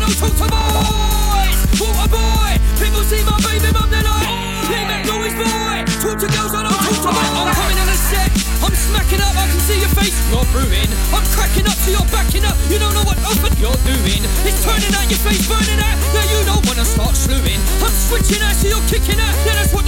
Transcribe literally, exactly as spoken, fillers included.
don't talk to boys. Water boy, people see my baby mum, they're like, leave that noise boy. Talk to girls, I don't talk to boys. I'm coming on a set, I'm smacking up, I can see your face, you're brewing. I'm cracking up, so you're backing up, you don't know what often you're doing. It's turning out your face, burning out, now you don't wanna start slewing. I'm switching out, so you're kicking out, yeah that's what